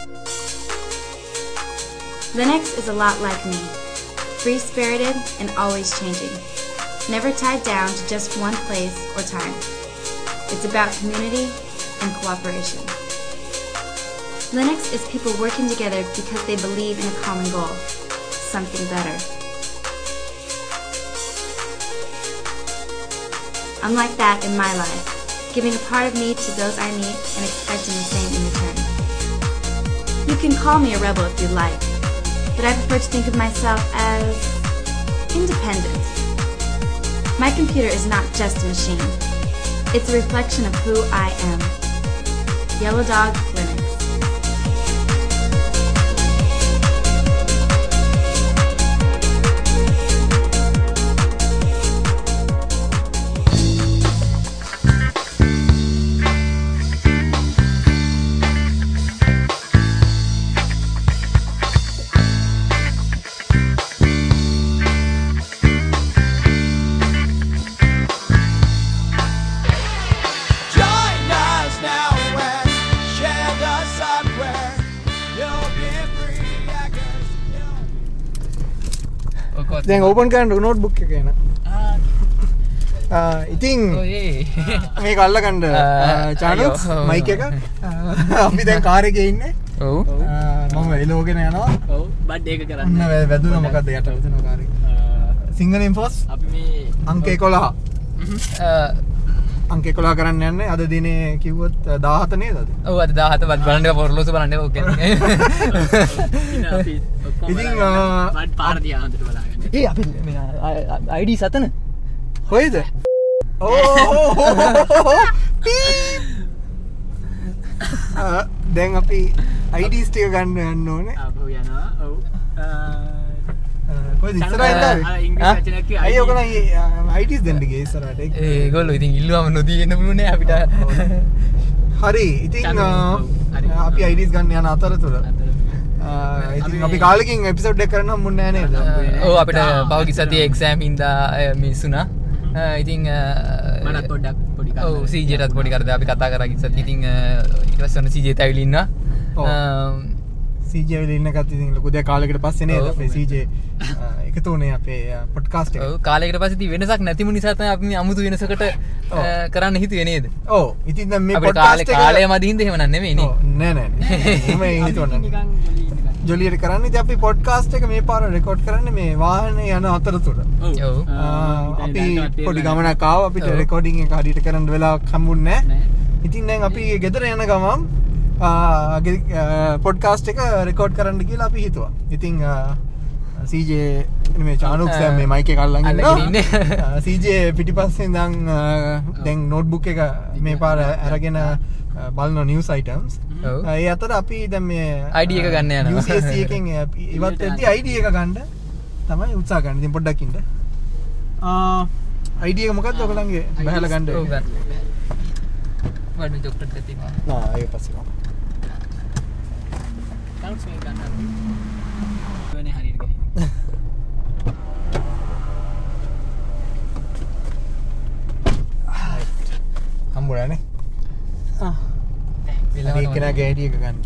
Linux is a lot like me, free-spirited and always changing, never tied down to just one place or time. It's about community and cooperation. Linux is people working together because they believe in a common goal, something better. I'm like that in my life, giving a part of me to those I meet and expecting the same in return. You can call me a rebel if you like, but I prefer to think of myself as independent. My computer is not just a machine. It's a reflection of who I am. Yellow Dog Linux. දැන් open කරන්න notebook එක එන. ඉතින් මේක අල්ලගන්න චානල්ස් mic එක අපි දැන් කාර් එකේ ඉන්නේ. ඔව්. මම එලෝගෙන යනවා. ඔව් බඩ් ඒක කරන්න. ඔන්න වැදුනා මොකද්ද යට වැදුනා කාර් එක. සිංගල් ඉන්ෆෝස් අපි මේ අංක 11. අංක 11 කරන්න යන්නේ අද දිනේ කිව්වොත් 17 නේද අද? ඔව් අද 17 වත් බලන්න පොරලෝසු බලන්න ඕක කියන්නේ. ඉතින් බඩ් පාර දිහා හොඳට බලාගන්න. ඒ අපි ID සතන කොයිද? දැන් අපි IDs ටික ගන්න යන්න ඕනේ. ආපහු යනවා. ඔව්. කොයිද ඉස්සරහින් දාවේ? ඉංග්‍රීසි වචනයක් කිව්වා. අයියෝ ඔයගොල්ලෝ IDs දෙන්න ගියේ ඉස්සරහට. ඒගොල්ලෝ ඉතින් ඉල්ලුවම නොදී එන්න පුළුවන්නේ අපිට. හරි. ඉතින් අපි IDs ගන්න යන අතරතුර ඉතින් අපි කාලෙකින් එපිසෝඩ් එක කරන්න හම්බුන්නේ නැහැ නේද? ඔව් අපිට පහුගිය සතියේ එක්සෑම් හින්දා මිස්සුණා. ඉතින් මනත් පොඩ්ඩක් පොඩි කරදරයක්. ඔව් CJ-ටත් පොඩි කරදරයක් අපි කතා කරා ගිය සතියේ. ඉතින් ඊට පස්සේ ඔන්න CJ ත් ඇවිල්ලා ඉන්නවා. CJ ඇවිල්ලා ඉන්න කත් ඉතින් ලොකු දෙයක් කාලයකට පස්සේ නේද අපේ CJ එකතු වුණේ අපේ පොඩ්කාස්ට් එක. ඔව් කාලයකට පස්සේ ඉතින් වෙනසක් නැතිම නිසා තමයි අපි මේ අමුතු වෙනසකට කරන්න හිතුවේ නේද? ඔව් ඉතින් දැන් මේ පොඩ්කාස්ට් එක කාලය මදින්ද එහෙම නෙමෙයි නේ. නෑ නෑ හිතුවන්නේ ජොලියට කරන්න ඉතින් අපි පොඩ්කාස්ට් එක මේ පාර රෙකෝඩ් කරන්නේ මේ වාහනේ යන අතරතුර. ඔව්. අපි පොඩි ගමනක් ආවා අපිට රෙකෝඩින් එක හරියට කරන්න වෙලාවක් හම්බුන්නේ නැහැ. ඉතින් දැන් අපි ගෙදර යන ගමන් පොඩ්කාස්ට් එක රෙකෝඩ් කරන්න කියලා අපි හිතුවා. ඉතින් CJ මේ චානුක් දැන් මේ මයික් එක අල්ලන් ඉන්නවා. CJ පිටිපස්සේ ඉඳන් දැන් නෝට්බුක් එක මේ පාර අරගෙන බලන නිවුස් අයිටම්ස්. ඒ අතර අපි දැන් මේ ID එක ගන්න යනවා. UCSC එකෙන් ඉවත් වෙද්දී ID එක ගන්න තමයි උත්සාහ කරන්නේ. ඉතින් පොඩ්ඩක් ඉන්න. ID එක මොකක්ද ඔයගලන්ගේ බහලා ගන්න? ඔව් ගන්න. වඩු චොක්ලට් එකක් තියෙනවා. ඒක පස්සේ ගමු. ටවුන්ස් මේ ගන්න. වෙන්නේ හරියට ගිහින්. හම්බුණානේ. ඒක කෙනා ගෑඩි එක ගන්න.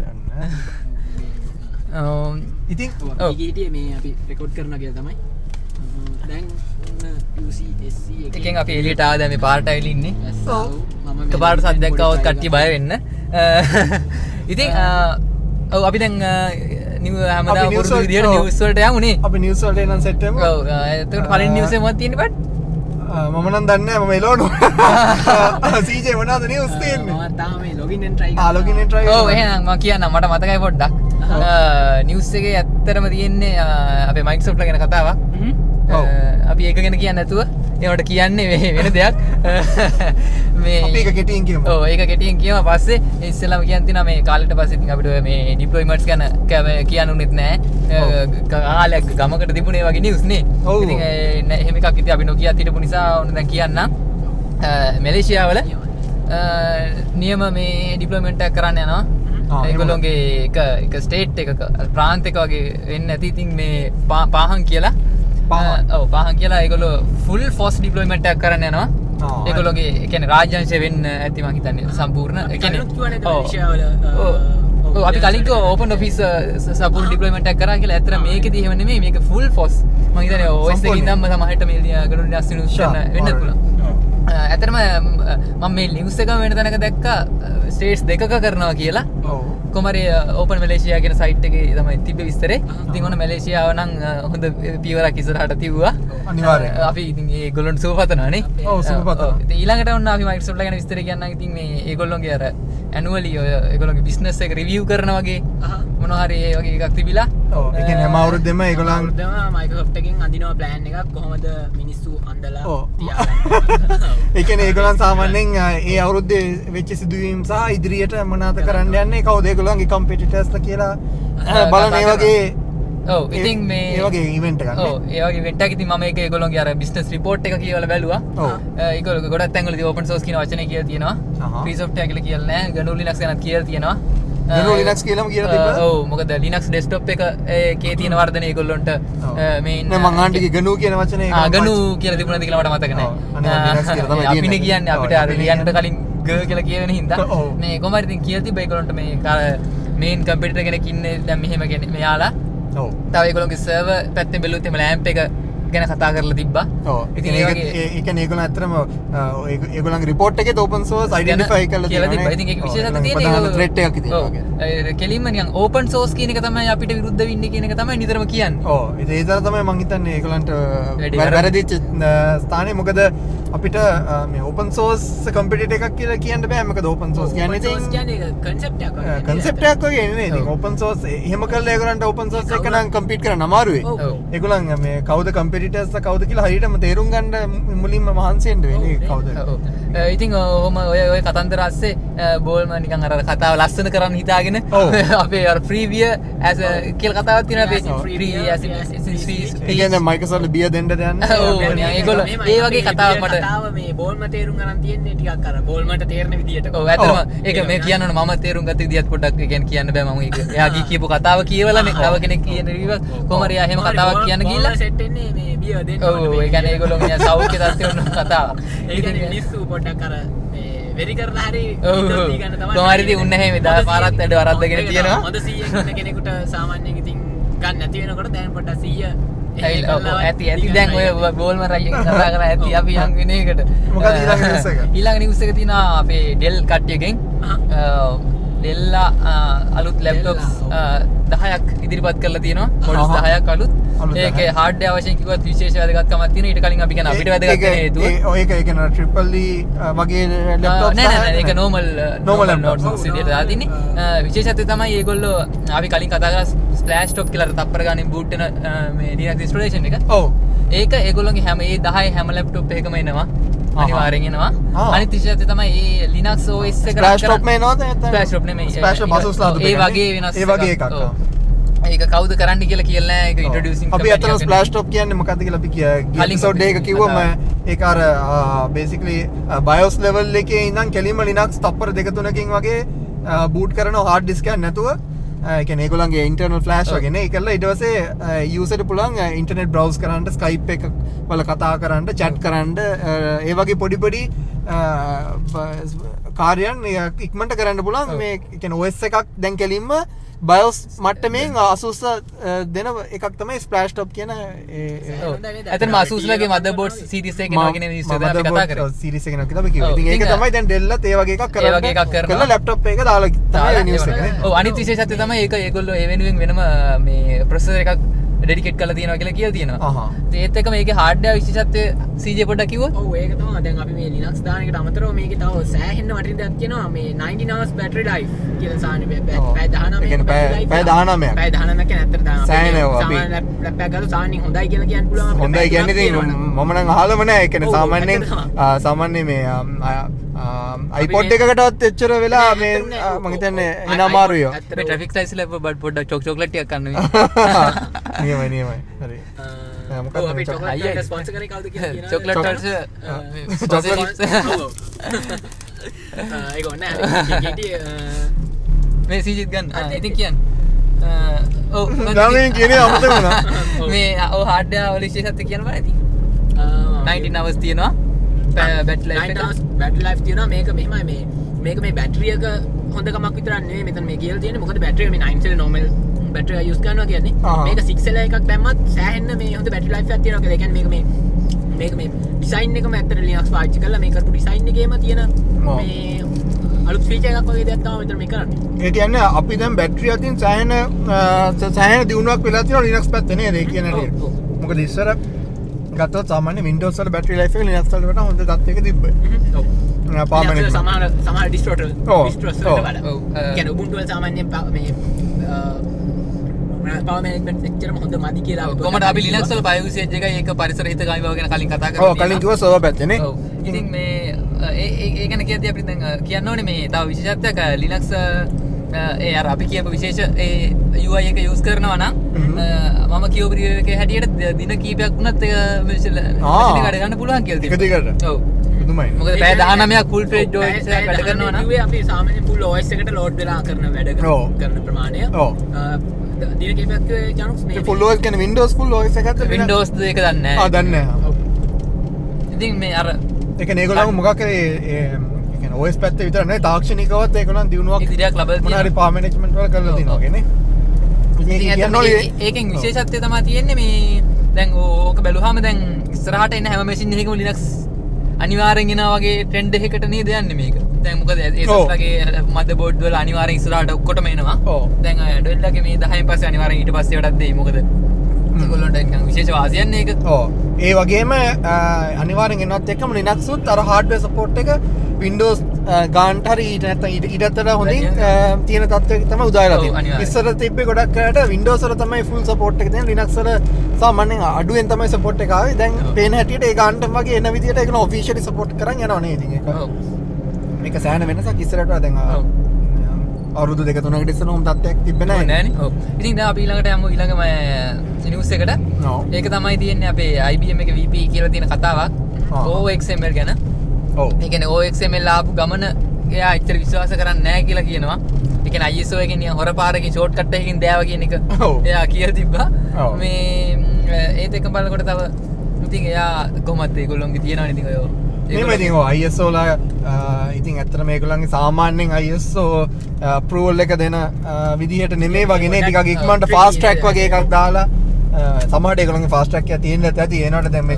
ඉතින් ඔව් ඊට මේ අපි රෙකෝඩ් කරනවා කියලා තමයි. දැන් UCSC එකෙන් අපි එළියට ආවා දැන් මේ පාරට ඇවිල්ලා ඉන්නේ. ඔව් මම එකපාරට සද්දයක් ආවොත් කට්ටිය බය වෙන්න. ඉතින් ඔව් අපි දැන් හැමදාම පුරුදු විදියට නිවුස් වලට යමු නේ. අපි නිවුස් වලට එනන් සෙට් වෙමු. ඔව් එතකොට පළවෙනි නිවුස් එක මොකක්ද තියෙන්නේ බඩ්? මම නම් දන්නේ නැහැ මම එලවනු. CJ මොනවද නිවුස් තියෙන්නේ? මම තාම මේ ලොගින් and try කරනවා. Login and try. ඔව් එහෙනම් මම කියන්නම් මට මතකයි පොඩ්ඩක්. නිවුස් එකේ ඇත්තටම තියෙන්නේ අපේ Microsoft ලා ගැන කතාවක්. අපි ඒක ගැන කියන්නේ නැතුව ඒවට කියන්නේ වෙන දෙයක්. මේ අපි ඒක කෙටියෙන් කියමු. ඔව් ඒක කෙටියෙන් කියමු. පස්සේ ඉස්සෙල්ලාම කියන්න තියෙනවා මේ කාලෙට පස්සේ ඉතින් අපිට මේ ඩිප්ලොයිමන්ට්ස් ගැන කියන්න උනේත් නැහැ. කාලයක් ගමකට තිබුණේ වගේ නිවුස් නේ. ඉතින් එහෙම එකක් ඉතින් අපි නොකියත් හිටපු නිසා ඕන දැන් කියන්නම්. මැලේසියාවල නියම මේ ඩිප්ලොයිමන්ට් එකක් කරන්න යනවා. ඒගොල්ලෝගේ එක ස්ටේට් එකක ප්‍රාන්ත එක වගේ වෙන්නේ නැති ඉතින් මේ පාහන් කියලා පාහන් කියලා ඒගොල්ලෝ ෆුල් ෆෝස් ඩිප්ලොයිමන්ට් එකක් කරන්න යනවා. ඒගොල්ලෝගේ ඒ කියන්නේ රාජ්‍යංශය වෙන්න ඇති මං හිතන්නේ සම්පූර්ණ. ඒ කියන්නේ අපි කලින් ඕපන් ඔෆිස් සපෝට් ඩිප්ලොයිමන්ට් එකක් කරා කියලා. ඇත්තට මේකෙදි එහෙම නෙමෙයි. මේක ෆුල් ෆෝස්. මම හිතන්නේ OS එකකින් නම් සමහරට මේ ගණන් ඩස් වෙනස් වෙන්න පුළුවන්. ඇතරම මම මේ ලිවස් එක වෙන තැනක දැක්කා ස්ටේට්ස් දෙකක කරනවා කියලා. කොමරි ඕපන් මැලේසියා කියන සයිට් එකේ තමයි තිබ්බ විස්තරේ. ඉතින් ඔන්න මැලේසියාව නම් හොඳ පියවරක් ඉස්සරහට තිබ්බා. අනිවාර්යයෙන්. අපි ඉතින් ඒගොල්ලන්ට සුවපතනවානේ. ඔව් සුවපතනවා. ඉතින් ඊළඟට ඔන්න අපි මයික්‍රොසොෆ්ට් ගැන විස්තර කියන්නම්. ඉතින් මේ ඒගොල්ලෝගේ අර ඇනුවලි ඔය ඒගොල්ලෝගේ බිස්නස් එක රිවිව් කරන වගේ මොනවා හරි ඒ වගේ එකක් තිබිලා. ඔව් ඒ කියන්නේ හැම අවුරුද්දෙම ඒගොල්ලන් මයික්‍රොසොෆ්ට් එකෙන් අඳිනවා ප්ලෑන් එකක් කොහොමද මිනිස්සු අඳලා තියාගන්නේ. ඒ කියන්නේ ඒගොල්ලන් සාමාන්‍යයෙන් ඒ අවුරුද්දේ වෙච්ච සිදුවීම් සහ ඉදිරියට මොනවාද කරන්න යන්නේ කවුද ඒගොල්ලන්ගේ කම්පිටිටර්ස්ලා කියලා බලන ඒ වගේ ඔව් ඉතින් මේ ඒ වගේ ඉවෙන්ට් එකක් ඔව් ඒ වගේ ඉවෙන්ට් එකක් ඉතින් මම ඒක ඒගොල්ලෝගේ අර බිස්නස් රිපෝට් එක කියවලා බැලුවා. ඒගොල්ලෝ ගොඩක් තැන්වලදී ඕපන් සෝස් කියන වචනේ කියලා තියෙනවා. ෆ්‍රී සොෆ්ට්වෙයාර් කියලා කියලා නෑ. GNU Linux ගැනත් කියලා තියෙනවා. GNU Linux කියලාම කියලා තිබ්බා. ඔව් මොකද Linux desktop එක ඒකේ තියෙන වර්ධනය ඒගොල්ලොන්ට මේ නෑ මං ආන්ටිගේ GNU කියන වචනේ GNU කියලා තිබුණාද කියලා මට මතක නෑ. අපිනේ කියන්නේ අපිට අර ලියන්නට කලින් g කියලා කියවෙන හින්දා මේ කොහමද ඉතින් කියලා තිබ්බා ඒගොල්ලන්ට මේ මේන් කම්පියුටර් කෙනෙක් ඉන්නේ දැන් මෙහෙම කියන්නේ මෙයාලා ඔව් තව ඒගොල්ලෝගේ සර්වර් පැත්තෙන් බැලුවොත් එම ලැම්ප් එක ගැන කතා කරලා තිබ්බා. ඔව් ඉතින් ඒක කියන්නේ ඒගොල්ලෝ ඇත්තටම ඒගොල්ලන්ගේ රිපෝට් එකේ ඕපන් සෝස් අයිඩෙන්ටිෆයි කරලා තියෙනවා. ඉතින් ඒක විශේෂත්වය තියෙන්නේ ත්‍රෙඩ් එකක් තියෙනවා. කෙලින්ම නිකන් ඕපන් සෝස් කියන එක තමයි අපිට විරුද්ධ වෙන්නේ කියන එක තමයි නිතරම කියන්නේ. ඔව් ඉතින් ඒ තරම තමයි මං හිතන්නේ ඒගොල්ලන්ට වැරදිච්ච ස්ථානේ. මොකද අපිට මේ ඕපන් සෝස් කම්පිටිටර් එකක් කියලා කියන්න බෑ. මොකද ඕපන් සෝස් කියන්නේ කන්සෙප්ට් එකක් වගේ. කන්සෙප්ට් එකක් වගේ නේ. ඉතින් ඕපන් සෝස් එහෙම කරලා ඒගොල්ලන්ට ඕපන් සෝස් එක නම් කම්පීට් කරන්න අමාරුයි. ඒගොල්ලන් මේ කවුද කම්පිටිටර්ස්ලා කවුද කියලා හරියටම තේරුම් ගන්න මුලින්ම මහන්සි වෙන්න වෙන්නේ කවුද. ඉතින් ඔහොම ඔය කතන්දර ASCII බෝල්ම නිකන් අර කතාව ලස්සන කරන්න හිතාගෙන අපේ අර ෆ්‍රීවිය ඇස් කියලා කතාවක් තියෙනවා අපේ ෆ්‍රී ඇස් ඒ කියන්නේ මයික්‍රොසොෆ්ට් බිය දෙන්න යන්නේ. ඔව් ඒගොල්ලෝ ඒ වගේ කතාවක් මට කතාව මේ බෝල්ම තේරුම් ගන්න තියෙන්නේ ටිකක් අර බෝල්මට තේරෙන විදියට. ඔව් ඇත්තටම ඒක මේ කියන්න ඕන මම තේරුම් ගත්ත විදිහත් පොඩ්ඩක් ඒ කියන්නේ කියන්න බෑ මම ඒක. එයාගේ කියපු කතාව කියවලානේ තව කෙනෙක් කියන රිවිව් කොහමද එයා එහෙම කතාවක් කියන්න ගිහලා සෙට් වෙන්නේ මේ බිය දෙන්න. ඔව් ඒ කියන්නේ ඒගොල්ලෝ මේ සෞඛ්‍ය තත්ත්වය වුණ කතාව. ඒ කියන්නේ මිනිස්සු පොඩ්ඩක් අර මේ වෙරි කරලා හරි ඉඳී ගන්න තමයි. කොහමද ඉතින් උන්නේ එහෙම දා පාරත් වැඩ වරද්දගෙන තියෙනවා. හොඳ 100 ඉන්න කෙනෙකුට සාමාන්‍යයෙන් ඉතින් ගන්න නැති වෙනකොට දැන් පොඩ්ඩක් 100 ඇති දැන් ඔය බෝල්ම රයියෙන් කතා කරලා ඇති අපි යන් වෙන එකට. මොකද ඊළඟ නිවුස් එක? ඊළඟ නිවුස් එක තියෙනවා අපේ ඩෙල් කට්ටියගෙන්. ඩෙල්ලා අලුත් ලැප්ටොප්ස් 10ක් ඉදිරිපත් කරලා තියෙනවා. මොඩල්ස් 10ක් අලුත්. ඒකේ හાર્ඩ්වෙයාර් වශයෙන් කිව්වත් විශේෂ වැදගත්කමක් තියෙනවා. ඊට කලින් අපි කියන අපිට වැදගත් වෙන හේතුව ඔය ඒක කියන ට්‍රිපල් E වගේ ලැප්ටොප්ස් නෑ ඒක නෝමල් ලැප්ටොප්ස් විදියට දාලා තින්නේ. විශේෂත්වය තමයි ඒගොල්ලෝ අපි කලින් කතා කරා ස්ප්ලෑෂ් ටොප් කියලා තප්පර ගානේ බූට් වෙන මේ Linux ඉන්ස්ටොලේෂන් එක. ඔව් ඒක ඒගොල්ලෝගේ හැම ඒ 10 හැම ලැප්ටොප් එකකම එනවා. අනිවාර්යෙන් එනවා. අනිත් විශේෂත්වය තමයි මේ Linux OS එක ස්ප්ලෑෂ් ටොප් මේ නෝද නැත්නම් ස්ප්ලෑෂ් ටොප් නෙමෙයි. ස්ප්ලෑෂ් ටොප් අසුස්ලා ඒ වගේ වෙනස් ඒ වගේ එකක්. ඒක කවුද කරන්න කියලා කියලා නෑ. ඒක ඉන්ට්‍රොඩියුසින් අපි අතන ස්ප්ලෑෂ් ටොප් කියන්නේ මොකක්ද කියලා අපි ගිය එපිසෝඩ් එක කිව්වම ඒක අර බේසිකලි BIOS level එකේ ඉඳන් කෙලින්ම Linux තප්පර 2-3කින් වගේ බූට් කරන hard disk එකක් නැතුව ඒ කියන්නේ ඒගොල්ලන්ගේ internal flash වගේ නේ. ඒකලා ඊට පස්සේ user පුළුවන් internet browse කරන්න, Skype එක වල කතා කරන්න, chat කරන්න ඒ වගේ පොඩි කාර්යයන් ඉක්මනට කරන්න පුළුවන්. මේ කියන්නේ OS එකක් දැන් කෙලින්ම BIOS මට්ටමින් අසුස් දෙන එකක් තමයි ස්ප්ලෑෂ් ටොප් කියන ඇත්තටම අසුස්ලගේ මදර්බෝඩ් සීරීස් එකේ නෝගෙන විශ්වාසයෙන් අපි කතා කරේ සීරීස් එකේ නෝක තමයි කිව්වේ. ඉතින් ඒක තමයි දැන් ඩෙල්ලත් ඒ වගේ එකක් කරලා ලැප්ටොප් එක දාලා තමයි නිවුස් එක නේ. ඔව් අනිත් විශේෂත්වය තමයි ඒක ඒගොල්ලෝ ඒ වෙනුවෙන් වෙනම මේ ප්‍රොසෙසර් එකක් ඩෙඩිකේට් කරලා තියෙනවා කියලා කියලා තියෙනවා. ඒත් එක්ක මේකේ හાર્ඩ්වෙයාර් විශේෂත්වය CJ පොඩ්ඩක් කිව්වොත්. ඔව් ඒක තමයි දැන් අපි මේ Linux දාන එකට අමතරව මේකේ තව සෑහෙන්න වටින දෙයක් තියෙනවා මේ 19 hours battery life කියලා සාමාන්‍ය පැය 19 පැය 19ක්. පැය 19ක් කියන්නේ ඇත්තට දාන. සෑහෙනව අපි සාමාන්‍ය ලැප්ටොප් එකක් ගාලා සාමාන්‍යයෙන් හොඳයි කියලා කියන්න පුළුවන් අපිට. හොඳයි කියන්නේ ඉතින් මම නම් අහලම නෑ. ඒ කියන්නේ සාමාන්‍යයෙන් මේ iPod එකකටවත් එච්චර වෙලා මේ මම හිතන්නේ එන අමාරුයි. මේ ට්‍රැෆික් ලයිට්ස් ලැබ පොඩ්ඩක් චොක්ලට් ටිකක් ගන්න මේ. නියමයි. හරි. මොකක්ද අපි චොක්ලට් එක ස්පොන්සර් කරේ කවුද කියලා කියනවා. චොක්ලට් වලට ඒක නෑ. මේ සීජිත් ගන්න. ඉතින් කියන්න. ඔව් ගාමින් කියන්නේ අමතක වුණා. මේ ඔව් හાર્ඩ්වෙයාර් වල විශේෂත්වය කියන බෑ ඉතින්. 19 hours තියෙනවා. බැටරි ලයිෆ් තියෙනවා. මේක මෙහෙමයි මේක මේ බැටරි එක හොඳකමක් විතරක් නෙවෙයි මෙතන මේ කියලා තියෙන්නේ. මොකද බැටරි එක මේ 9 cell normal බැටරි එක යූස් කරනවා කියන්නේ. මේක 6 cell එකක් දැම්මත් සෑහෙන්න මේ හොඳ බැටරි ලයිෆ් එකක් තියෙනවා. ඒ කියන්නේ මේක මේ ඩිසයින් එකම ඇත්තට Linux පාවිච්චි කරලා මේ කරපු ඩිසයින් එකේම තියෙන මේ අලුත් ෆීචර් එකක් වගේ දෙයක් තමයි මෙතන මේ කරන්නේ. ඒ කියන්නේ අපි දැන් බැටරිය අතින් සෑහෙන දියුණුවක් වෙලා තියෙනවා Linux පැත්තේ නේද? ඒ කියන්නේ මොකද ඉස්සර ගත්තොත් සාමාන්‍ය Windows වල බැටරි ලයිෆ් එක Linux වලට වඩා හොඳ තත්ත්වයක තිබ්බේ. ඔව්. පාමනේ සමහර ඩිස්ට්‍රෝටර් වලට වඩා. කියන්නේ Ubuntu වල සාමාන්‍යයෙන් මේ power management එච්චරම හොඳ මදි කියලා කොහමද අපි Linux වල bio usage එකයි ඒක පරිසර හිතකාමී බව ගැන කලින් කතා කරා. ඔව් කලින් කිව්වා සර්වර් පැත්තේ නේ. ඔව්. ඉතින් මේ ඒ ගැන කියද්දී අපිට දැන් කියන්න ඕනේ මේ තව විශේෂත්වයක් Linux ඒ අර අපි කියපු විශේෂ ඒ UI එක use කරනවා නම් මම කියපු review එකේ හැටියට දින කීපයක් වුණත් ඒක machine එක වැඩ ගන්න පුළුවන් කියලා තියෙනවා. ටික ටිකට. ඔව්. පුදුමයි. මොකද පැය 19ක් full page OS එකක් වැඩ කරනවා නම් අපි සාමාන්‍ය full OS එකට load වෙලා කරන වැඩ කරන ප්‍රමාණය. ඔව්. දින කීපයක් ජනුක්ස් මේ full OS කියන්නේ Windows full OS එකක්ද? Windows එක දන්නේ නැහැ. දන්නේ නැහැ. ඉතින් මේ අර ඒ කියන්නේ ඒගොල්ලෝ මොකක් කරේ OS පැත්තේ විතර නෙවෙයි තාක්ෂණිකවත් ඒගොල්ලන් දිනුවක් ඉදිරියක් ලබා මොන හරි power management වල කරලා තිනවා වගේ නේ. ඒකෙන් විශේෂත්වය තමයි තියෙන්නේ මේ දැන් ඕක බැලුවාම දැන් ඉස්සරහට එන හැම මැෂින් එකකම Linux අනිවාර්යෙන් එනවා වගේ ට්‍රෙන්ඩ් එකකට නේද යන්නේ මේක. දැන් මොකද Asus වගේ motherboard වල අනිවාර්යෙන් ඉස්සරහට ඔක්කොටම එනවා. දැන් Dell එකේ මේ 10න් පස්සේ අනිවාර්යෙන් ඊට පස්සේ වඩාත් දෙයි. මොකද ඒගොල්ලන්ට නිකන් විශේෂ වාසියක් නේ ඒක. ඒ වගේම අනිවාර්යෙන් එනවත් එක්කම Linux උත් අර hardware support එක Windows ගානට හරි ඊට නැත්නම් ඊටතර හොඳින් තියෙන තත්ත්වයක තමයි උදායලා තියෙන්නේ. ඉස්සර තිබ්බේ ගොඩක් අයට Windows වල තමයි full support එක දෙන්නේ. Linux වල සාමාන්‍යයෙන් අඩුවෙන් තමයි support එක ආවේ. දැන් පේන හැටියට ඒ ගානටම වගේ එන විදියට ඒක officially support කරන් යනවා නේද ඉතින් ඒක. මේක සෑහෙන වෙනසක් ඉස්සරට වඩා දැන් අවුරුදු 2-3කට ඉස්සර උම් තත්ත්වයක් තිබ්බේ නැහැ නේ. ඔව්. ඉතින් දැන් අපි ඊළඟට යමු ඊළඟම news එකට. ඒක තමයි තියෙන්නේ අපේ IBM එකේ VP කියලා තියෙන කතාවක්. OXML ගැන. ඔව්. ඒ කියන්නේ OXML ආපු ගමන එයා එච්චර විශ්වාස කරන්නේ නැහැ කියලා කියනවා. ඒ කියන්නේ ISO එකෙන් නිකන් හොරපාරකින් ෂෝට්කට් එකකින් දෑවා කියන එක එයා කියලා තිබ්බා. මේ ඒත් එක බලනකොට තව ඉතින් එයා කොහොමද ඒගොල්ලෝන්ගේ තියෙනවනේ ඉතින් ඔය මේම ඉතින් ISO ලා ඉතින් ඇත්තට මේගොල්ලන්ගේ සාමාන්‍යයෙන් ISO approval එක දෙන විදිහට නෙමෙයි වගේ නේ ටිකක් ඉක්මනට fast track වගේ එකක් දාලා සමහරට ඒගොල්ලන්ගේ fast track එක තියෙන්න ඇති ඒනට දැන්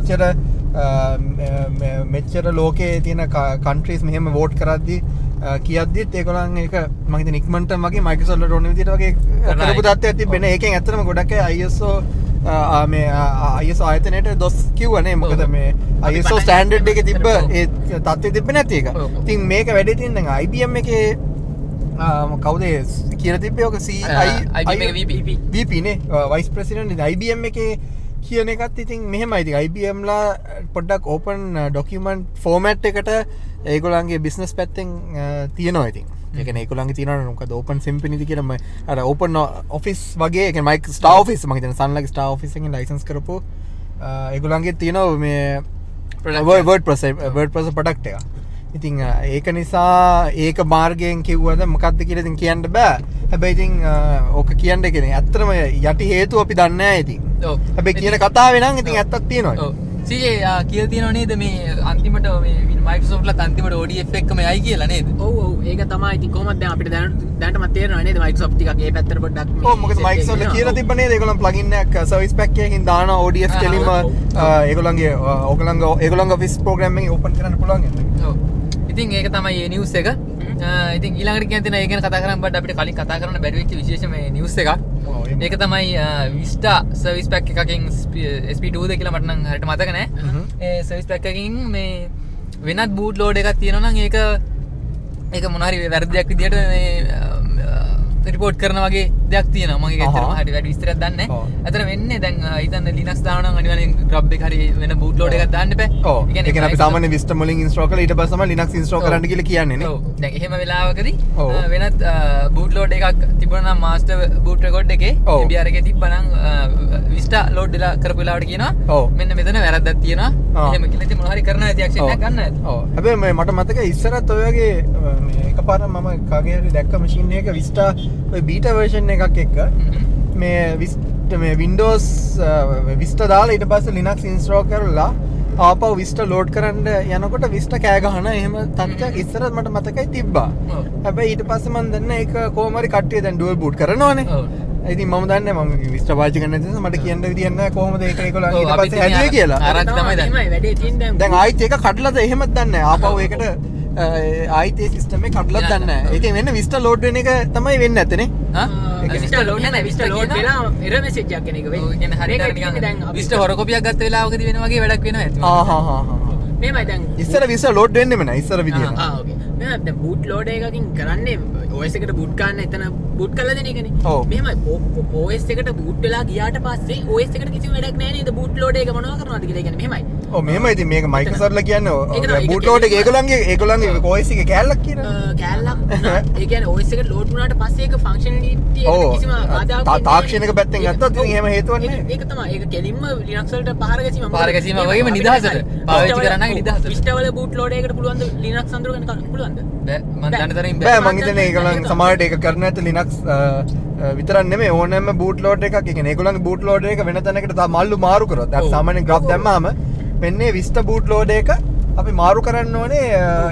මෙච්චර ලෝකේ තියෙන countries මෙහෙම vote කරද්දී කියද්දිත් ඒගොල්ලන් ඒක මම හිතන්නේ ඉක්මනට වගේ Microsoft වලට ඕන විදිහට වගේ කරපු තත්ත්වයක් තිබෙන්නේ. ඒකෙන් ඇත්තටම ගොඩක් අය ISO මේ ISO ආයතනයට දොස් කිව්වනේ මොකද මේ ISO ස්ටෑන්ඩඩ් එකේ තිබ්බ ඒ තත්ත්වෙ තිබ්බේ නැති එක. ඉතින් මේක වැඩි තියෙන දැන් IBM එකේ කවුද කියලා තිබ්බේ ඔක VP නේ වයිස් ප්‍රෙසිඩන්ට් IBM එකේ කියන එකත් ඉතින් මෙහෙමයි. ඉතින් IBM ලා පොඩ්ඩක් ඕපන් ඩොකියුමන්ට් ෆෝමැට් එකට ඒගොල්ලන්ගේ බිස්නස් පැත්තෙන් තියෙනවා ඉතින්. ඒ කියන්නේ ඒගොල්ලන්ගේ තියෙනවා මොකද ඕපන් සිම්පනිටි කියලා අර ඕපන් ඔෆිස් වගේ ඒ කියන්නේ මයික් ස්ටාර් ඔෆිස් මම හිතන්නේ සන්ලයිට් ස්ටාර් ඔෆිස් එකෙන් ලයිසන්ස් කරපු ඒගොල්ලන්ගේ තියෙනවා මේ WordPress ප්‍රොඩක්ට් එක. ඉතින් ඒක නිසා ඒක මාර්ගයෙන් කිව්වද මොකක්ද කියලා ඉතින් කියන්න බෑ. හැබැයි ඉතින් ඕක කියන්න කියන්නේ ඇත්තටම යටි හේතුව අපි දන්නේ නැහැ ඉතින්. ඔව්. හැබැයි කියන කතාවේ නම් ඉතින් ඇත්තක් තියෙනවා. ඔව්. CJ කියලා තියෙනව නේද මේ අන්තිමට මේ Microsoft ලත් අන්තිමට ODF එකම යයි කියලා නේද? ඔව් ඔව් ඒක තමයි ඉතින් කොහොමද දැන් අපිට දැනටමත් තේරෙනවා නේද Microsoft ටිකක් ඒ පැත්තට පොඩ්ඩක් මේ ඔව් මොකද Microsoft කියලා තිබ්බ නේද ඒගොල්ලන් ප්ලගින් එකක් සර්විස් පැක් එකකින් දානවා ODF කෙලින්ම ඒගොල්ලන්ගේ ඔෆිස් ප්‍රෝග්‍රෑම් එකෙන් ඕපන් කරන්න පුළුවන් යන්නේ. ඔව්. ඉතින් ඒක තමයි මේ නිවුස් එක. ඉතින් ඊළඟට කියන්න තියෙන ඒ ගැන කතා කරන්න බඩ අපිට කලින් කතා කරන්න බැරි වෙච්ච විශේෂම නිවුස් එකක්. ඒක තමයි Vista සර්විස් පැක් එකකින් SP2ද කියලා මට නම් හරියට මතක නැහැ. ඒ සර්විස් පැක් එකකින් මේ වෙනත් බූට් ලෝඩ් එකක් තියෙනවා නම් ඒක මොන හරි වැරදියක් විදියට මේ රිපෝට් කරන වගේ දෙයක් තියෙනවා. මම ඒක ඇත්තටම හරියට වැඩි විස්තරයක් දන්නේ නැහැ. අතන වෙන්නේ දැන් හිතන්න Linux දානවා නම් අනිවාර්යෙන් grub එක හරි වෙන boot load එකක් දාන්න එපා. ඒ කියන්නේ අපි සාමාන්‍ය Vista වලින් install කරලා ඊට පස්සේ තමයි Linux install කරන්න කියලා කියන්නේ නේ. ඔව්. දැන් එහෙම වෙලාවකදී වෙනත් boot load එකක් තිබුණා නම් master boot record එකේ MBR එකේ තිබ්බනම් Vista load වෙලා කරපු වෙලාවට කියනවා මෙන්න මෙතන වැරද්දක් තියෙනවා. එහෙම කියලා ඉතින් මොන හරි කරනවා ඇති action එකක් ගන්න ඇති. ඔව්. හැබැයි මට මතකයි ඉස්සරත් ඔය වගේ මේ එකපාරක් මම කාගේ හරි දැක්ක machine එකක Vista ඔය බීටා version එකක් එක්ක මේ Windows Vista දාලා ඊට පස්සේ Linux install කරලා ආපහු විස්ට ලෝඩ් කරන්න යනකොට විස්ට කෑ ගහන එහෙම තත්ත්වයක් ඉස්සර මට මතකයි තිබ්බා. හැබැයි ඊට පස්සේ මම දන්නේ ඒක කොහොම හරි කට්ටිය දැන් ඩුවල් බූට් කරනවානේ. ඉතින් මම දන්නේ මම විස්ට පාවිච්චි කරන නිසා මට කියන්න විදියක් නැහැ කොහොමද ඒක ඒගොල්ලෝ ඊට පස්සේ හැදුවේ කියලා. ආරංචි තමයි දැන්. වැඩේ තියෙන දැන් ආයිත් ඒක කඩලාද එහෙමත් දන්නේ නැහැ. ආපහු ඒකට ආයිත් ඒ සිස්ටම් එක කඩලාද දන්නේ නැහැ. ඉතින් වෙන්නේ විස්ට ලෝඩ් වෙන එක තමයි වෙන්නේ නැත්තේ නේ. විස්ට ලෝඩ් නැහැ විස්ට ලෝඩ් වෙලා එරර් මේසේජ් එකක් එන එක වෙන්නේ. ඔය කියන්නේ හරියට නිකන් විස්ට හොර කොපියක් ගත්ත වෙලාවකදී වෙන වගේ වැඩක් වෙනවා ඇත්තම. මේමයි දැන් ඉස්සර විස්ට ලෝඩ් වෙන්නෙම නැහැ ඉස්සර විදියට. ඕකේ. මම දැන් බූට් ලෝඩ් එකකින් කරන්නේ OS එකට බූට් ගන්න එතන බූට් කරලා දෙන එකනේ. මේමයි OS එකට බූට් වෙලා ගියාට පස්සේ OS එකට කිසිම වැඩක් නැහැ නේද බූට් ලෝඩ් එක මොනවා කරනවද කියලා. ඒ කියන්නේ මෙහෙමයි. ඔව් මෙහෙමයි. ඉතින් මේක මයික්‍රොසොෆ්ට් ලා කියන්නේ බූට් ලෝඩ් එක ඒගොල්ලන්ගේ OS එකේ කෑල්ලක් කියනවා. කෑල්ලක්. ඒ කියන්නේ OS එකට ලෝඩ් වුණාට පස්සේ ඒක ෆන්ක්ෂනලිටි එකට කිසිම ආදාවක් නැහැ. තාක්ෂණික පැත්තෙන් ගත්තොත් ඉතින් එහෙම හේතුවක් නැහැ. ඒක තමයි. ඒක කෙලින්ම Linux වලට පහර ගැසීම වගේම නිදහසට පාවිච්චි කරන්න නිදහසට. විස්ට වල බූට් ලෝඩ් එකකට පුළුවන් ද Linux අඳුරගෙන කරන්න පුළුවන්ද? බෑ මම දන්න තරමින් බෑ. මං හිතන්නේ ඒගොල්ලන් සමහරට ඒක කරන්න නැත්te Linux විතරක් නෙමෙයි ඕනෑම බූට් ලෝඩ් එකක්. ඒ කියන්නේ ඒගොල්ලන්ගේ බූට් ලෝඩ් එක වෙන තැනකට තා මල්ලු මාරු කරොත් දැන් සාමාන්‍යයෙන් graph දැම්මාම වෙන්නේ විස්ට බූට් ලෝඩ් එක අපි මාරු කරන්න ඕනේ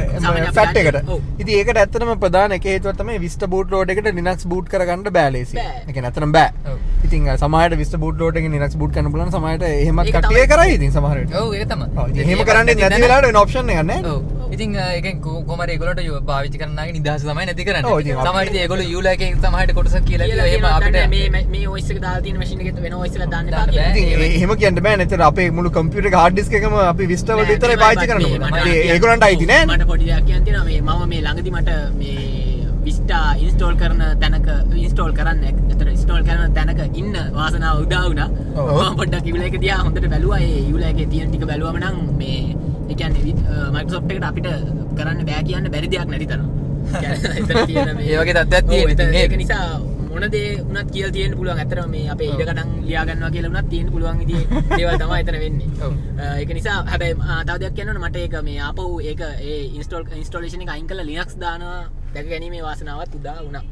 ෆැට් එකට. ඉතින් ඒකට ඇත්තටම ප්‍රධාන එක හේතුව තමයි විස්ට බූට් ලෝඩ් එකට Linux බූට් කරගන්න බෑ ලේසි. ඒ කියන්නේ ඇත්තටම බෑ. ඉතින් සමහරට විස්ට බූට් ලෝඩ් එකෙන් Linux බූට් කරන්න පුළුවන් සමහරට එහෙමත් කට්ටිය කරයි ඉතින් සමහරට. ඔව් ඒක තමයි. ඉතින් එහෙම කරන්නේ නැති වෙලාවට වෙන ඔප්ෂන් එකක් නැහැ. ඔව්. ඉතින් ඒකෙන් කොහමද ඒගොල්ලන්ට පාවිච්චි කරන්නගේ නිදහස තමයි නැති කරන්නේ. සමහරට ඒගොල්ලෝ ULA එකෙන් සමහරට කොටසක් කියලා කියනවා එහෙම අපිට මේ OS එක දාලා තියෙන මැෂින් එකේ වෙන OS එකක් දාන්න එපා කියලා. ඉතින් එහෙම කියන්න බෑ නේද? අපේ මුළු කම්පියුටර් එක හાર્ඩ් ඩිස්ක් එකම අපි විස්ට වලට විතරයි පාවිච්චි කරන්නේ. ඒගොල්ලන්ට අයිති නෑ. මට පොඩි දෙයක් කියන්න තියෙනවා. මම මේ ළඟදි මට මේ විස්ටා ඉන්ස්ටෝල් කරන තැනක ඉන්ස්ටෝල් කරන්න එතන ඉන්ස්ටෝල් කරන තැනක ඉන්න වාසනාව උදා වුණා. මම පොඩ්ඩක් ULA එක දිහා හොඳට බැලුවා. ඒ ULA එකේ තියෙන ටික බැලුවම නම් මේ ඒ කියන්නේ Microsoft එකට අපිට කරන්න බෑ කියන්න බැරි දෙයක් නැති තරම්. ඒ වගේ තත්ත්වයක් තියෙන. ඒක නිසා මොන දේ වුණත් කියලා තියෙන්න පුළුවන්. ඇත්තටම මේ අපේ ඉඩකඩම් ලියා ගන්නවා කියලා වුණත් තියෙන්න පුළුවන් විදිහේ දේවල් තමයි එතන වෙන්නේ. ඒක නිසා හැබැයි තව දෙයක් කියන්න ඕනේ මට ඒක මේ ආපහු ඒක ඒ ඉන්ස්ටෝලේෂන් එක අයින් කරලා Linux දානවා දැක ගැනීමේ වාසනාවත් උදා වුණා.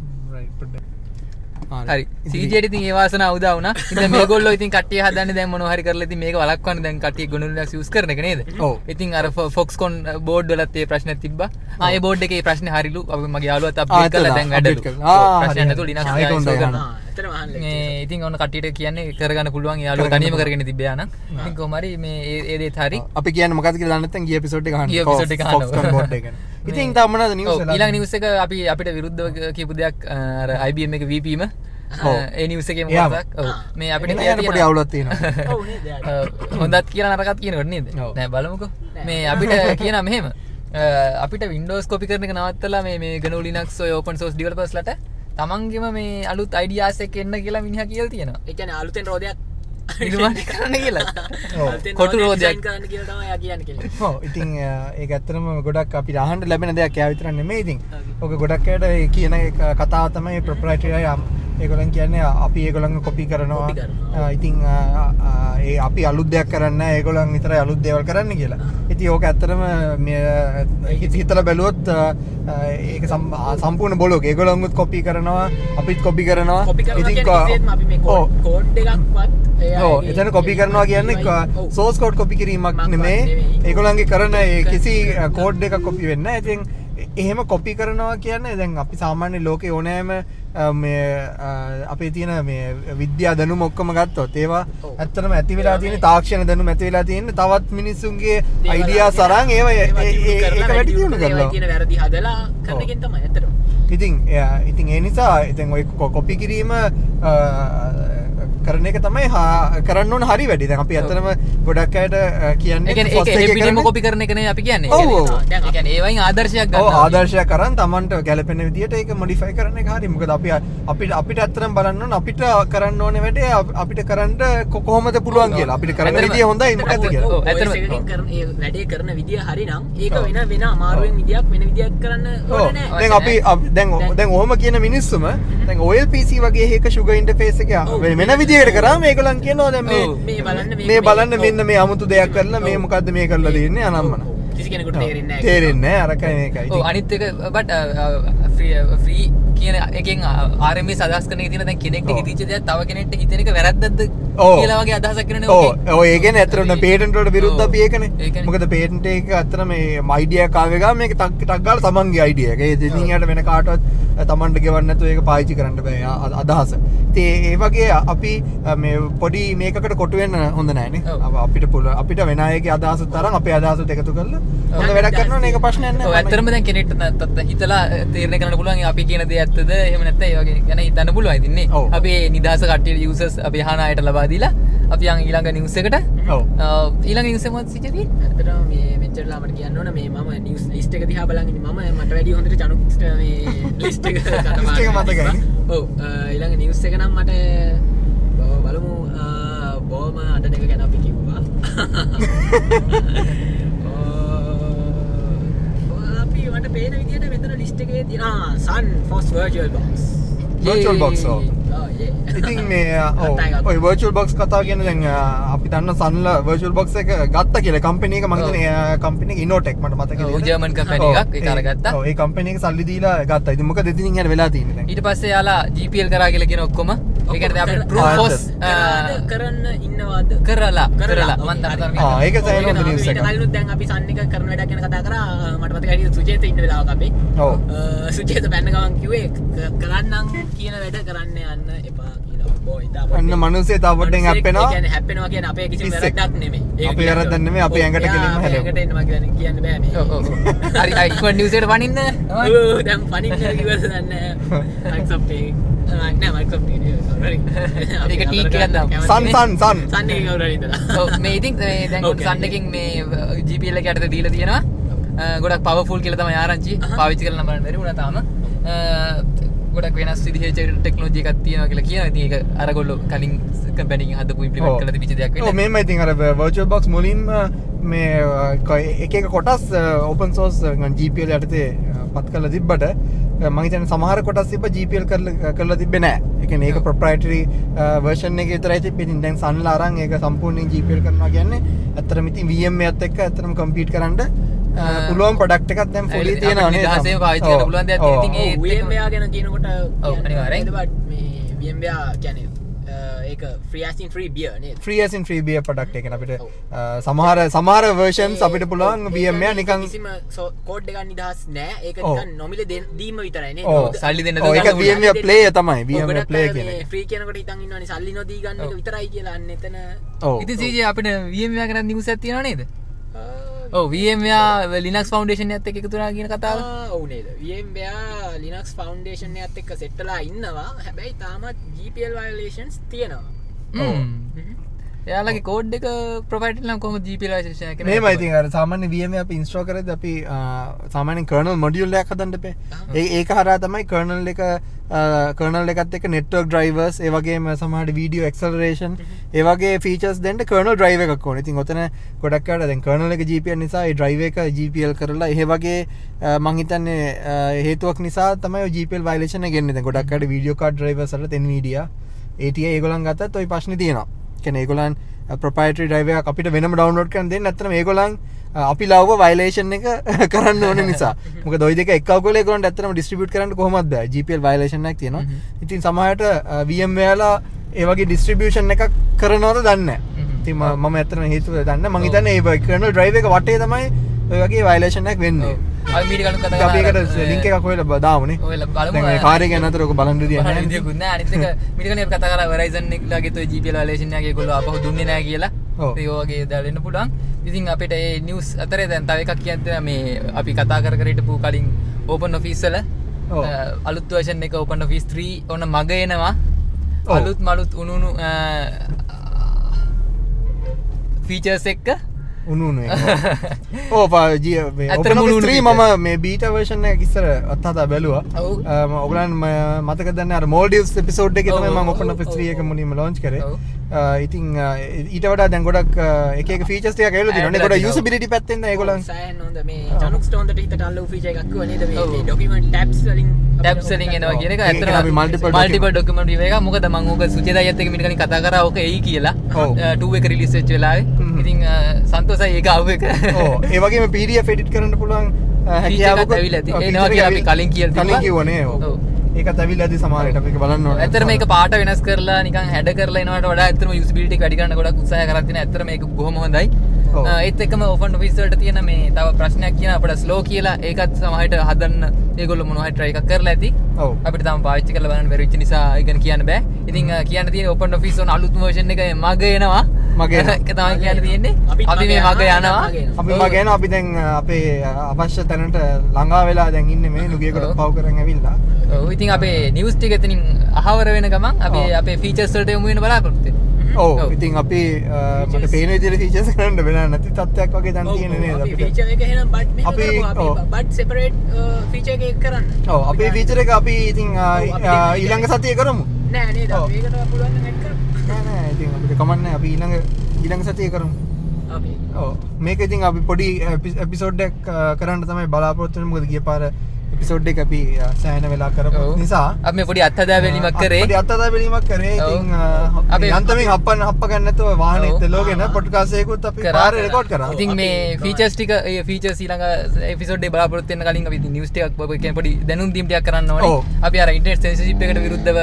හරි CJට ඉතින් ඒ වාසනාව උදා වුණා. ඉතින් මේගොල්ලෝ ඉතින් කට්ටිය හදන්නේ දැන් මොනවා හරි කරලා ඉතින් මේක වළක්වන්න දැන් කට්ටිය GNU Linux use කරන එක නේද? ඔව්. ඉතින් අර Foxconn බෝඩ් වලත් ඒ ප්‍රශ්නයක් තිබ්බා. ඒ බෝඩ් එකේ ප්‍රශ්නේ හරිලු. අපි මගේ යාළුවත් අප්ඩේට් කරලා දැන් වැඩලු. ප්‍රශ්නයක් නැතුව Linux install කරනවා. ඉතින් ඔන්න කට්ටියට කියන්නේ කරගන්න පුළුවන් යාළුවා තනියම කරගෙන තිබ්බා නම්. ඉතින් කොහොම හරි මේ ඒ දේත් හරි. අපි කියන්නේ මොකක්ද කියලා දන්නේ නැත්නම් ගිය එපිසෝඩ් එක අහන්න. ගිය එපිසෝඩ් එක අහන්න. Foxconn බෝඩ් එක ගැන. ඉතින් තාම මොනවද නිවුස් එක? ඊළඟ නිවුස් එක අපි අපිට විරුද්ධව කියපු දෙයක් අර IBM එක VPම ඒ නිවුස් එකේ මොකක්ද? ඔව්. මේ අපිට කියන්නේ පොඩි අවුලක් තියෙනවා. ඔව් නේද? හොඳත් කියලා නරකත් කියනකොට නේද? නෑ බලමුකෝ. මේ අපිට කියනවා මෙහෙම. අපිට Windows copy කරන එක නවත්තලා මේ GNU Linux ඔය open source developers ලට තමන්ගේම මේ අලුත් ideas එක එන්න කියලා මිනිහා කියලා තියෙනවා. ඒ කියන්නේ අලුතෙන් රෝදයක් නිර්මාණය කරන්න කියලා. ඔව්. කොටු රෝදයක් කරන්න කියලා තමයි යා කියන්නේ කියලා. ඔව්. ඉතින් ඒක ඇත්තටම ගොඩක් අපිට අහන්න ලැබෙන දෙයක් යා විතරක් නෙමෙයි ඉතින්. ඔක ගොඩක් අයට කියන කතාව තමයි proprietary ඒගොල්ලන් කියන්නේ අපි ඒගොල්ලන්ව කොපි කරනවා. ඉතින් ඒ අපි අලුත් දෙයක් කරන්නේ නැහැ. ඒගොල්ලන් විතරයි අලුත් දේවල් කරන්නේ කියලා. ඉතින් ඕක ඇත්තටම හිතලා බැලුවොත් ඒක සම්පූර්ණ බොලොක්. ඒගොල්ලන්වත් කොපි කරනවා, අපිත් කොපි කරනවා. ඉතින් අපි මේ කෝඩ් එකක්වත් ඔව් එතන කොපි කරනවා කියන්නේ සෝස් කෝඩ් කොපි කිරීමක් නෙමෙයි. ඒගොල්ලන්ගේ කරන කිසි කෝඩ් එකක් කොපි වෙන්නේ නැහැ. ඉතින් එහෙම කොපි කරනවා කියන්නේ දැන් අපි සාමාන්‍ය ලෝකේ ඕනෑම මේ අපේ තියෙන මේ විද්‍යා දැනුම ඔක්කොම ගත්තොත් ඒවා ඇත්තටම ඇති වෙලා තියෙන තාක්ෂණ දැනුම ඇති වෙලා තියෙන තවත් මිනිස්සුන්ගේ අයිඩියාස් අරන් ඒවා ඒක වැඩි දියුණු කරලා තියෙන වැරදි හදලා කරන එකෙන් තමයි ඇත්තටම. ඉතින් ඒ නිසා ඉතින් ඔය කොපි කිරීම කරන එක තමයි කරන්න ඕන හරි වැඩි. දැන් අපි ඇත්තටම ගොඩක් අයට කියන්නේ ඒක පිටින්ම කොපි කරන එක නේ අපි කියන්නේ. දැන් ඒ කියන්නේ ඒ වයින් ආදර්ශයක් ගන්න. ඔව් ආදර්ශයක් අරන් Tamanට ගැලපෙන විදියට ඒක මොඩිෆයි කරන එක හරි. මොකද අපිට ඇත්තටම බලන්න ඕන අපිට කරන්න ඕනේ වැඩේ අපිට කරන්න කොහොමද පුළුවන් කියලා. අපිට කරන්න විදිය හොඳයි මොකද්ද කියලා. ඔව් ඇත්තටම කරන ඒ වැඩේ කරන විදිය හරි නම් ඒක වෙන අමාරුවෙන් විදියක් වෙන විදියක් කරන්න ඕනේ නෑ. දැන් අපි දැන් ඔහොම කියන මිනිස්සුම දැන් OLPC වගේ එක sugar interface එක වෙන විදියකට කරාම ඒගොල්ලන් කියනවා දැන් මේ බලන්න මෙන්න මේ අමුතු දෙයක් කරලා මේ මොකද්ද මේ කරලා දෙන්නේ අනම්මන. කිසි කෙනෙකුට තේරෙන්නේ නැහැ. තේරෙන්නේ නැහැ අරකයි මේකයි. ඔව් අනිත් එක බට් ෆ්‍රී කියන එකෙන් RMS අදහස් කරන එක තියෙන දැන් කෙනෙක්ට හිතෙච්ච දෙයක් තව කෙනෙක්ට හිතෙන එක වැරද්දක්ද කියලා වගේ අදහසක් කරන්නේ ඔව් ඔය කියන්නේ ඇත්තටම පේටන්ට් වලට විරුද්ධ අපි ඒකනේ. මොකද පේටන්ට් එක ඇත්තටම මේ අයිඩියා එක ආවේ ගා මේක ටක් ගාලා තමන්ගේ අයිඩියා එක. ඒ දෙනින් යට වෙන කාටවත් තමන්ට ගෙවන්න නැතුව ඒක පාවිච්චි කරන්න බෑ අදහස. ඉතින් ඒ වගේ අපි මේ පොඩි මේකකට කොටු වෙන්න හොඳ නෑනේ. අපිට පුළුවන් අපිට වෙන අයගේ අදහසත් තරම් අපේ අදහසත් එකතු කරලා හොඳ වැඩක් කරනවා නේ. ඒක ප්‍රශ්නයක් නෑ. ඔව් ඇත්තටම දැන් කෙනෙක්ට හිතලා තීරණය කරන්න පුළුවන් අපි කියන දේ ඇත්තද එහෙම නැත්නම් ඒ වගේ ගැන හිතන්න පුළුවන් ඉතින් නේ. අපි නිදහස කට්ටියට යූසර්ස් අපි අහන අයට ලබා දීලා අපි යන් ඊළඟ නිවුස් එකට. ඔව්. ඊළඟ නිවුස් එක මොකක්ද සිජදී? ඇත්තටම මේ මෙච්චරලා මට කියන්න ඕන මේ මම නිවුස් ලිස්ට් එක දිහා බලන් ඉන්නේ. මම මට වැඩි හොඳට චනුක්ට මේ ලිස්ට් එක මතකයි. ඔව් ඊළඟ නිවුස් එක නම් මට බලමු බෝම අඩන එක ගැන අපි කිව්වා. අපි මට පේන විදිහට මෙතන ලිස්ට් එකේ තියෙනවා Sun Force Virtual Box. Virtual Box. ඉතින් මේ ඔය virtual box කතාව කියන්නේ දැන් අපි දන්න සන්ලා virtual box එක ගත්තා කියලා කම්පැනි එක මම හිතන්නේ කම්පැනි එක Innotech මට මතක නෑ. ඔව් ජර්මන් කම්පැනි එකක් ඒක අරගත්තා. ඔව් ඒ කම්පැනි එක සල්ලි දීලා ගත්තා. ඉතින් මොකද ඉතින් යට වෙලා තියෙන්නේ දැන්. ඊට පස්සේ යාලා GPL කරා කියලා කියන ඔක්කොම ඒ කියන්නේ අපිට True Force කරන්න ඉන්නවද? කරලා මම දන්නවා. ඒක සෑහෙන හොඳ නිවුස් එකක්. කලිනුත් දැන් අපි සන් එක කරන වැඩක් ගැන කතා කරා. මට මතකයි හිටියේ සුජේත ඉන්න වෙලාවක අපි. ඔව්. සුජේත බැන්න ගමන් කිව්වේ කරන්නම් කියන වැඩ කරන්න යන්න එපා. අන්න මනුස්සේ තව පොඩ්ඩෙන් හැප්පෙනවා. ඒ කියන්නේ හැප්පෙනවා කියන්නේ අපේ කිසි වැරද්දක් නෙමෙයි. අපේ වැරද්දක් නෙමෙයි අපේ ඇඟට කෙලින්ම හැලෙනවා. ඇඟට එන්නවා කියන්න බෑ මේ. ඔව් ඔව්. හරි ඉක්මන් නිවුස් එකට පනින්න. ඔව් දැන් පනින්න කිව්වද දන්නේ නැහැ. Microsoft එක නෑ Microsoft එක sorry. ඒක ටීක් එකක් දාමු. Sun එක කවුරු හරි ඉඳලා. ඔව් මේ ඉතින් දැන් Sun එකකින් මේ GPL එක යටතේ දීලා තියෙනවා. ගොඩක් පවර්ෆුල් කියලා තමයි ආරංචි. පාවිච්චි කරලා නම් බලන්න බැරි වුණා තාම. ගොඩක් වෙනස් විදිහේ ටෙක්නොලොජි එකක් තියෙනවා කියලා කියනවා. ඉතින් ඒක අරගොල්ලෝ කලින් කම්පැනි එකෙන් හදපු ඉම්ප්ලිමන්ට් කරලා තිබිච්ච දෙයක් වෙන්නේ. ඔව් මේම ඉතින් අර virtual box මුලින්ම මේ එක කොටස් open source GPL යටතේ පත් කරලා තිබ්බට මම හිතන්නේ සමහර කොටස් තිබ්බ GPL කරලා තිබ්බේ නෑ. ඒ කියන්නේ ඒක proprietary version එකේ විතරයි තිබ්බේ. ඉතින් දැන් Sunලා අරන් ඒක සම්පූර්ණයෙන් GPL කරනවා කියන්නේ ඇත්තටම ඉතින් VMware එකත් එක්ක ඇත්තටම කම්පීට් කරන්න පුළුවන් ප්‍රොඩක්ට් එකක් දැන් fully තියෙනවා නේද? නිදහසෙන් පාවිච්චි කරන්න පුළුවන් දෙයක් තියෙන. ඉතින් ඒ VMware ගැන කියනකොට ඔව් අනිවාර්යෙන් මේ VMware කියන්නේ ඒක free as in free beer නේද? free as in free beer product එක අපිට සමහර versions අපිට පුළුවන් VMware නිකන් කිසිම කෝඩ් එකක් නිදහස් නෑ. ඒක නිකන් නොමිලේ දීම විතරයි නේද? සල්ලි දෙන්න ඒක VMware player තමයි. VMware player කියන්නේ. free කියනකොට හිතන් ඉන්නවනේ සල්ලි නොදී ගන්න එක විතරයි කියලා අන්න එතන. ඉතින් CJ අපිට VMware ගැන නිවුස් එකක් තියෙනව නේද? ඔව් VMware Linux Foundation එකත් එක්ක එකතු වෙනවා කියන කතාව. ඔව් නේද? VMware Linux Foundation එකත් එක්ක සෙට් වෙලා ඉන්නවා. හැබැයි තාමත් GPL violations තියෙනවා. එයාලගේ කෝඩ් එක ප්‍රොවයිඩ් කරලා කොහොමද GPL violation එක මේම ඉතින් අර සාමාන්‍ය VMware අපි ඉන්ස්ටෝල් කරද්දී අපි සාමාන්‍යයෙන් kernel module එකක් හදන්න එපේ. ඒක හරහා තමයි kernel එකත් එක්ක network drivers ඒ වගේම සමහර video acceleration ඒ වගේ features දෙන්න kernel drive එකක් ඕනේ. ඉතින් ඔතන ගොඩක් අය දැන් kernel එක GPL නිසා ඒ drive එක GPL කරලා ඒ වගේ මං හිතන්නේ හේතුවක් නිසා තමයි ඔය GPL violation එක එන්නේ. දැන් ගොඩක් අය video card drivers වලට Nvidia ATI ඒගොල්ලන් ගත්තත් ওই ප්‍රශ්නේ තියෙනවා. කියන්නේ ඒගොල්ලන් proprietary drive එකක් අපිට වෙනම download කරන්න දෙන්නේ නැත්නම් ඒගොල්ලන් අපි ලාව violation එක කරන්න ඕන නිසා. මොකද ওই දෙක එක්කව ගොල්ලෝ ඒගොල්ලන්ට ඇත්තටම distribute කරන්න කොහොමද බෑ. GPL violation එකක් තියෙනවා. ඉතින් සමහරට VMware ලා ඒ වගේ distribution එකක් කරනවද දන්නේ නැහැ. ඉතින් මම ඇත්තටම හේතුව දන්නේ නැහැ. මං හිතන්නේ ඒ kernel drive එක වටේ තමයි ඔය වගේ violation එකක් වෙන්නේ. අපි මීට කලින් කතා කරා අපි ඒකට link එකක් හොයලා දාමුනේ. ඔයලා බලමු. දැන් මේ කාර්ය ගැන අතර ඔක බලන්න දෙයක් නැහැ. විදියකුත් නැහැ. අනිත් එක මීට කලින් අපි කතා කරා Verizon එකලාගේ toy GPL violation එකක් ඒගොල්ලෝ ආපහු දුන්නේ නැහැ කියලා. ඒ වගේ දාලා එන්න පුළුවන්. ඉතින් අපිට මේ news අතරේ දැන් තව එකක් කියන්න තියෙනවා මේ අපි කතා කර හිටපු කලින් Open Office වල අලුත් version එක Open Office 3 ඔන්න මග එනවා. අලුත් උණුණු features එක්ක උණුණු එක. Open Office 3 මම මේ beta version එක ඉස්සර අත්හදා බැලුවා. ඔයගොල්ලන් මතකද දන්නේ අර Maldives episode එකේ තමයි මම Open Office 3 එක මුලින්ම launch කරේ. ඉතින් ඊට වඩා දැන් ගොඩක් එක ෆීචර්ස් ටික ඇවිල්ලා තියෙනවා නේ. ගොඩක් යූසබිලිටි පැත්තෙන් ඒගොල්ලන් සෑහෙන හොඳ මේ ජනුක්ස් ටෝන්ට හිතට අල්ලපු ෆීචර් එකක් කිව්වා නේද මේ ඩොකියුමන්ට් ටැබ්ස් වලින් එනවා කියන එක ඇත්තටම අපි මල්ටිපල් ඩොකියුමන්ට් වීව එක. මොකද මම ඕක සුචේදායත් එක්ක මිනිකන් කතා කරා ඕක එයි කියලා 2 එක රිලීස් වෙච්ච වෙලාවේ. ඉතින් සන්තෝෂයි ඒක ආව එක. ඔව් ඒ වගේම PDF එඩිට් කරන්න පුළුවන් හැකියාවක් ඇවිල්ලා තියෙනවා. එනවා කියලා අපි කලින් කිව්වනේ. ඔව් ඒකත් ඇවිල්ලා ඇති සමහරවිට අපි බලන්න ඕනේ. ඇත්තට මේක පාට වෙනස් කරලා නිකන් හැඩ කරලා එනවට වඩා ඇත්තටම යූසබිලිටි එක වැඩි කරන්න ගොඩක් උත්සාහ කරලා තියෙනවා. ඇත්තට මේක බොහොම හොඳයි. ඒත් එක්කම ඕපන් ඔෆිස් වලට තියෙන මේ තව ප්‍රශ්නයක් කියන අපිට ස්ලෝ කියලා ඒකත් සමහරවිට හදන්න ඒගොල්ලෝ මොනවා හරි try එකක් කරලා ඇති. අපිට තාම පාවිච්චි කරලා බලන්න බැරි වෙච්ච නිසා ඒක කියන්න බෑ. ඉතින් කියන්න තියෙන ඕපන් ඔෆිස් වල අලුත්ම version එක මග එනවා. ඒක තමයි කියන්න තියෙන්නේ. අපි මේ මග යනවා. අපි දැන් අපේ අවශ්‍ය තැනට ළඟා වෙලා දැන් ඉන්නේ මේ නුගියකට පව් කරන් ඇවිල්ලා. ඔව් ඉතින් අපේ නිවුස් ටික එතනින් අහවර වෙන ගමන් අපි අපේ ෆීචර්ස් වලට යමු වෙන බලාපොරොත්තු වෙනවා. ඔව් ඉතින් අපි මට පේන විදිහට ෆීචර්ස් කරන්න වෙලා නැති තත්ත්වයක් වගේ දැන් තියෙන්නේ නේද අපිට. අපි ෆීචර් එක එහෙනම් බට් සෙපරේට් ෆීචර් එක කරන්න. ඔව් අපේ ෆීචර් එක අපි ඉතින් ඊළඟ සතියේ කරමු. නෑ නේද අපි ඒකට පුළුවන් නම් ඇඩ් කරමු. නෑ ඉතින් අපිට කමක් නෑ අපි ඊළඟ සතියේ කරමු. අපි ඔව් මේක ඉතින් අපි පොඩි එපිසෝඩ් එකක් කරන්න තමයි බලාපොරොත්තු වෙන්නේ. මොකද ගිය පාර එපිසෝඩ් එක අපි සෑහෙන වෙලා කරපු නිසා අපි මේ පොඩි අත්හදා බැලීමක් කරේ. ඉතින් අපි යන්තමින් හප්ප ගන්න නැතුව වාහනේ තෙලෝගෙන පොඩ්කාස්ට් එකකුත් අපි පාරේ රෙකෝඩ් කරා. ඉතින් මේ ෆීචර්ස් ටික ඒ ෆීචර්ස් ඊළඟ එපිසෝඩ් එකේ බලාපොරොත්තු වෙන්න කලින් අපි නිවුස් ටිකක් කියන්නේ පොඩි දැනුම් දීම් ටිකක් කරන්න ඕනේ. අපි අර ඉන්ටර්නෙට් සෙන්සර්ෂිප් එකට විරුද්ධව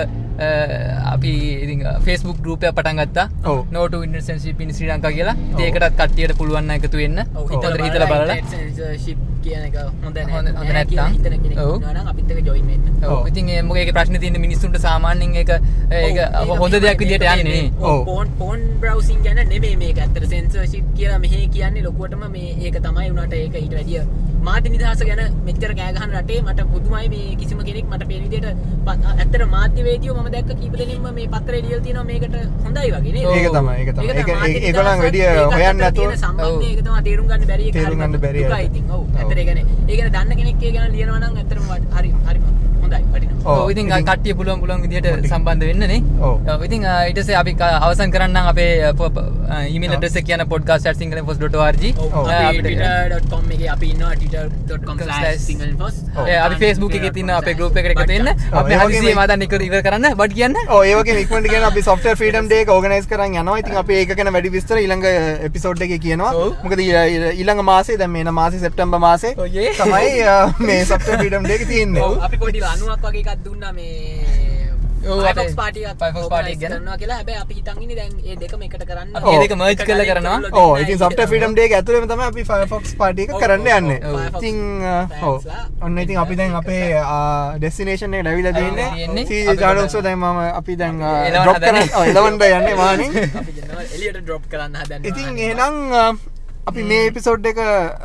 අපි ඉතින් Facebook group එකක් පටන් ගත්තා. No to internet censorship in Sri Lanka කියලා. ඉතින් ඒකටත් කට්ටියට පුළුවන් නම් එකතු වෙන්න. හොඳට හිතලා බලලා censorship කියන එක හොඳ නැහැ කියලා හිතන කෙනෙක් ඉන්නවා නම් අපිත් එක්ක join වෙන්න. ඔව් ඉතින් මොකද ඒකේ ප්‍රශ්නේ තියෙන්නේ මිනිස්සුන්ට සාමාන්‍යයෙන් ඒක හොඳ දෙයක් විදියට යන්නේ නේ. porn browsing ගැන නෙමෙයි මේක. ඇත්තට censorship කියලා මෙහෙ කියන්නේ ලොකුවටම මේ ඒක තමයි උනාට ඒක ඊට වැඩිය මාධ්‍ය නිදහස ගැන මෙච්චර කෑ ගහන රටේ මට පුදුමයි මේ කිසිම කෙනෙක් මට පේන විදියට ඇත්තට මාධ්‍යවේදියෝ මම දැක්ක කීප දෙනෙක්ම මේ පත්‍රේ ලියලා තියෙනවා මේකට හොඳයි වගේ නේද? ඒක තමයි. ඒගොල්ලන් වැඩි හොයන්නේ නැතුව සම්බන්ධය ඒක තමයි තේරුම් ගන්න බැරි එක. තේරුම් ගන්න බැරි එක. ඉතින් ඔව්. ඇත්තට ඒ ගැන දන්න කෙනෙක් ඒ ගැන ලියනවා නම් ඇත්තටම හරි හොඳයි වටිනවා. ඔව් ඉතින් කට්ටිය පුළුවන් විදියට සම්බන්ධ වෙන්න නේ. ඔව් ඉතින් ඊට පස්සේ අපි අවසන් කරන්නම් අපේ ඊමේල් ඇඩ්‍රස් එක කියන podcast@singhalinfos.org. අපි twitter.com එකේ අපි ඉන්නවා twitter.com/singhalinfos. අපි Facebook එකේ තියෙන අපේ group එකට එකතු වෙන්න. අපි හදිසියෙ මාදන් ඉවර කරන්න බඩ කියන්න. ඔව් ඒ වගේම ඉක්මනට කියන අපි software freedom day එක organize කරන් යනවා. ඉතින් අපි ඒක ගැන වැඩි විස්තර ඊළඟ episode එකේ කියනවා. මොකද ඊළඟ මාසේ දැන් මේ මාසේ සෙප්තැම්බර් මාසේ තමයි මේ software freedom day එක තියෙන්නේ. ඔව් අපි පොඩි ලණුවක් වගේ එකක් දුන්නා මේ Firefox party එකක් කරනවා කියලා. හැබැයි අපි හිතන් ඉන්නේ දැන් මේ දෙකම එකට කරන්න. අපි මේ දෙක merge කරලා කරනවා. ඔව් ඉතින් software freedom day එක ඇතුළේම තමයි අපි Firefox party එක කරන්න යන්නේ. ඉතින් ඔව් ඔන්න ඉතින් අපි දැන් අපේ destination එකට ඇවිල්ලා තියෙන්නේ. CJ ජානෝක්සෝ දැන් මම අපි දැන් drop කරන්න එලවන්න යන්නේ වාහනේ. අපි දෙනවා එළියට drop කරන්න හදන්නේ. ඉතින් එහෙනම් අපි මේ එපිසෝඩ් එක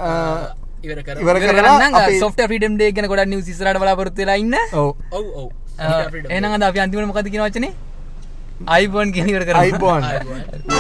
ඉවර කරලා අපි software freedom day ගැන ගොඩක් news ඉස්සරහට බලාපොරොත්තු වෙලා ඉන්න. ඔව් එහෙනම් අද අපි අන්තිමට මොකද කියන වචනේ? iPhone කියන ඉවර කරමු. iPhone